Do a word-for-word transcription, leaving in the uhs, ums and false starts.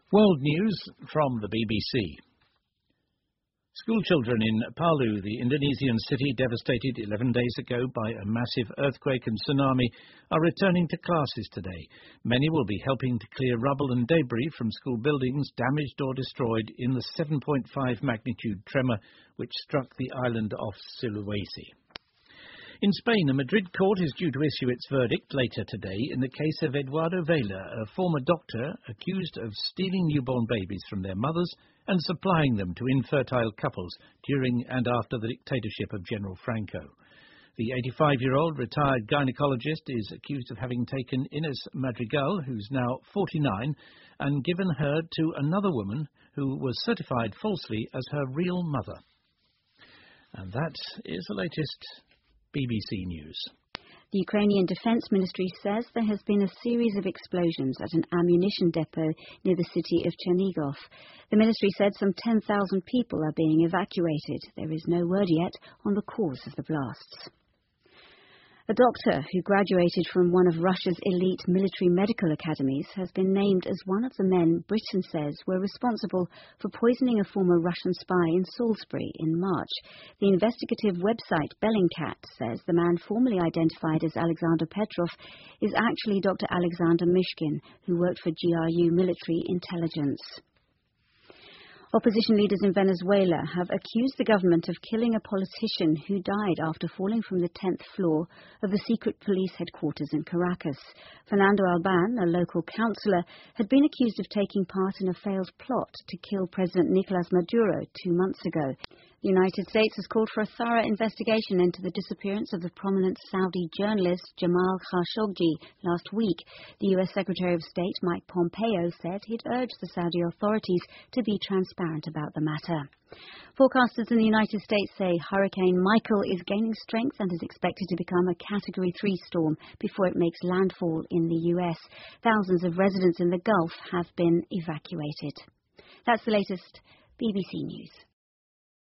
World News from the B B C. Schoolchildren in Palu, the Indonesian city devastated eleven days ago by a massive earthquake and tsunami, are returning to classes today. Many will be helping to clear rubble and debris from school buildings damaged or destroyed in the seven point five magnitude tremor which struck the island off Sulawesi. In Spain, a Madrid court is due to issue its verdict later today in the case of Eduardo Vela, a former doctor accused of stealing newborn babies from their mothers and supplying them to infertile couples during and after the dictatorship of General Franco. The eighty-five-year-old retired gynecologist is accused of having taken Ines Madrigal, who's now forty-nine, and given her to another woman who was certified falsely as her real mother. And that is the latest B B C News. The Ukrainian Defence Ministry says there has been a series of explosions at an ammunition depot near the city of Chernigov. The ministry said some ten thousand people are being evacuated. There is no word yet on the cause of the blasts. A doctor who graduated from one of Russia's elite military medical academies has been named as one of the men Britain says were responsible for poisoning a former Russian spy in Salisbury in March. The investigative website Bellingcat says the man formerly identified as Alexander Petrov is actually Doctor Alexander Mishkin, who worked for G R U military intelligence. Opposition leaders in Venezuela have accused the government of killing a politician who died after falling from the tenth floor of the secret police headquarters in Caracas. Fernando Alban, a local councillor, had been accused of taking part in a failed plot to kill President Nicolas Maduro two months ago. The United States has called for a thorough investigation into the disappearance of the prominent Saudi journalist Jamal Khashoggi last week. The U S Secretary of State Mike Pompeo said he'd urged the Saudi authorities to be transparent about the matter. Forecasters in the United States say Hurricane Michael is gaining strength and is expected to become a Category three storm before it makes landfall in the U S. Thousands of residents in the Gulf have been evacuated. That's the latest B B C News.